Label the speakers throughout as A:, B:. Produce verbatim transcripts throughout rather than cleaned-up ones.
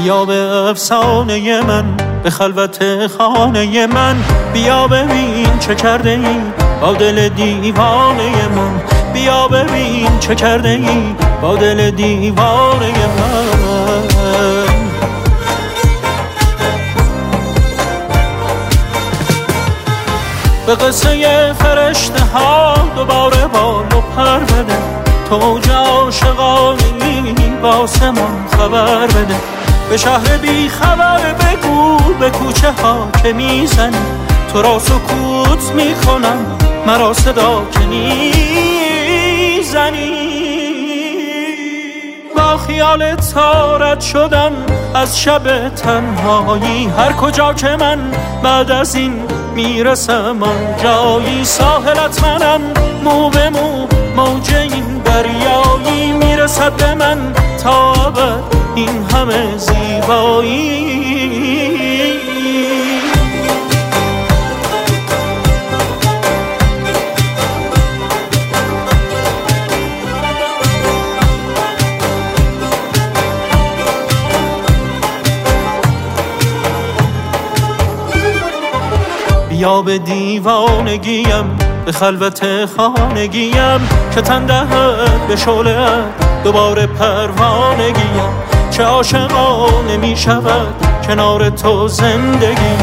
A: بیا به افسانه من، به خلوت خانه من. بیا ببین چه کرده ای با دل دیوانه من. بیا ببین چه کرده ای با دل دیوانه من. به قصه فرشته ها دوباره بال و پر بده. تو اوج عاشقانه‌ای با آسمان خبر بده. به شهر بی خبر بگو به کوچه ها که میزنی. تو را سکوت میکنم مرا صدا که نیزنی. با خیال تارت شدم از شب تنهایی. هر کجا که من بعد از این میرسم آن جایی. ساحلت منم مو به مو موج این دریایی. میرسد به من تا ابد این همه زیبایی. بیا به دیوانگیم، به خلوت خانگیم که تن دهد به شعله‌ات دوباره پروانگیم. چه عاشقانه می شود کنار تو زندگیم.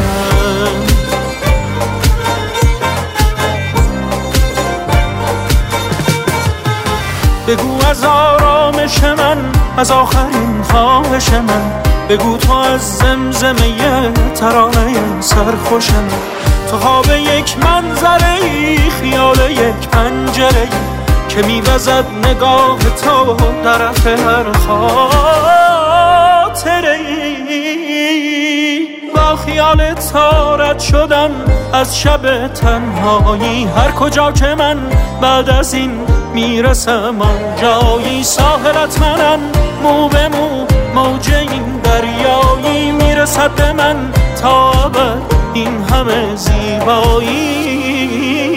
A: بگو از آرامش من، از آخرین خواهش من. بگو تو از زمزمه ترانه سرخوش من. تو خواب یک منظره ای، خیال یک پنجره ای که میوزد نگاه تو در رفت هر خاطره ای. با خیال تارت شدم از شب تنهایی. هر کجا که من بعد از این میرسم آن جایی. ساحلت منم مو به مو موج این دریایی. میرسد به من تا ابد این همه زیبایی.